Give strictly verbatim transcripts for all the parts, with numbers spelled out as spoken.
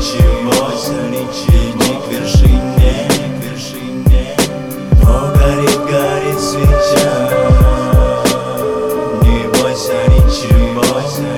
ничего, иди к вершине, к вершине. О, горит, горит свеча. Не бойся ничего,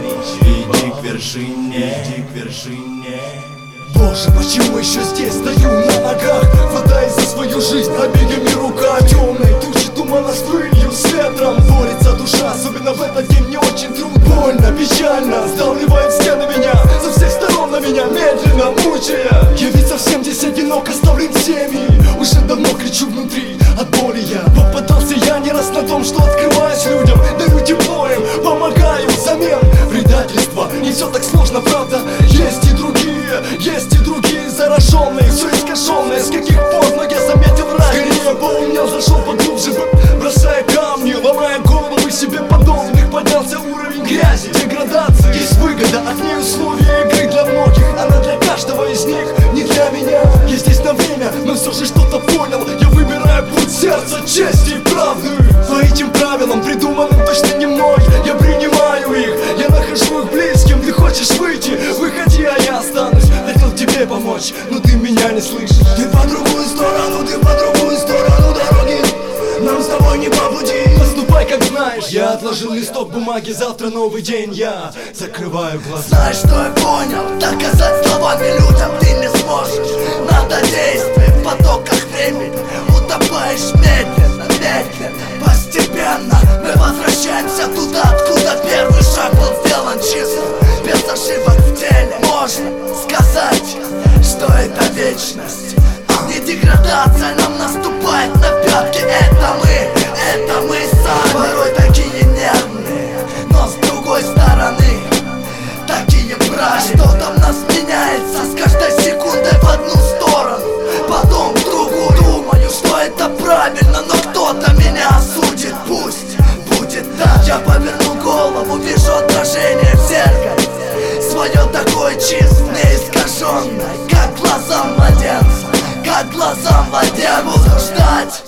иди к вершине, иди к вершине. Боже, почему еще здесь стою на ногах, хватаясь за свою жизнь обеими руками? Темные тучи тумана с пылью, с ветром борется душа, особенно в этот день мне очень трудно. Больно, печально, сдавливает стены меня, со всех сторон на меня медленно мучая. Я ведь совсем здесь одинок, оставлен всеми, уже давно кричу внутри от боли я. Попадался я не раз на том, что открываюсь людям, дарю тепло им, помогаю взамен предательства. Не все так сложно, правда, есть и другие, есть и другие зараженные, все искаженное, с каких пор, но я заметил разницу. Скорее поумнел, зашел поглубже, бросая камни, ломая головы себе подобных. Поднялся уровень грязи, деградации. Есть выгода от ней, условия игры для многих, она для каждого из них, не для меня. Я здесь на время, но все же что-то понял. Я выбираю путь сердца, чести и правды. По этим правилам, придуманным точно не мной, я принимаю их, я нахожу их близким. Ты хочешь выйти, выходи, а я останусь. Хотел тебе помочь, но ты меня не слышишь. Ты по другую сторону, ты по другую сторону дороги, нам с тобой не по пути. Поступай как знаешь. Я отложил листок бумаги, завтра новый день. Я закрываю глаза. Знаешь, что я понял? Доказать словами людям ты не сможешь. Надо действие в потоках времени. Утопаешь медленно, медленно, постепенно. Мы возвращаемся туда, откуда первый шаг был сделан чисто, без ошибок в теле. Можно сказать, что это вечность. Не деградация нам наступает на пятки. Это мы, это мы сами. Порой такие нервные, но с другой стороны такие правильные. Что-то в нас меняется с каждой секундой в одну сторону, потом в другую. Думаю, что это правильно, но кто-то меня осудит. Пусть будет так. Я поверну голову, вижу отражение в зеркале свое такое чистое, искаженное, как глаза младенца, как глаза младенца. Буду ждать